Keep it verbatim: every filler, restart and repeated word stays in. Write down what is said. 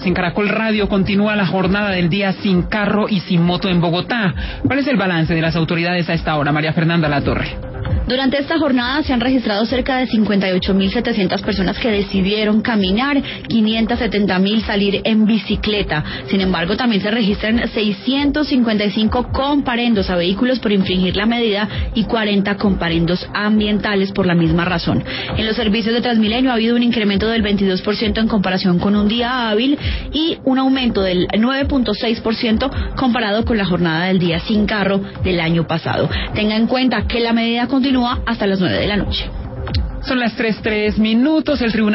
En Caracol Radio continúa la jornada del día sin carro y sin moto en Bogotá. ¿Cuál es el balance de las autoridades a esta hora, María Fernanda Latorre? Durante esta jornada se han registrado cerca de cincuenta y ocho mil setecientas personas que decidieron caminar, quinientas setenta mil salir en bicicleta. Sin embargo, también se registran seiscientos cincuenta y cinco comparendos a vehículos por infringir la medida y cuarenta comparendos ambientales por la misma razón. En los servicios de Transmilenio ha habido un incremento del veintidós por ciento en comparación con un día hábil y un aumento del nueve punto seis por ciento comparado con la jornada del día sin carro del año pasado. Tenga en cuenta que la medida continúa hasta las nueve de la noche. Son las tres, tres minutos. El Tribunal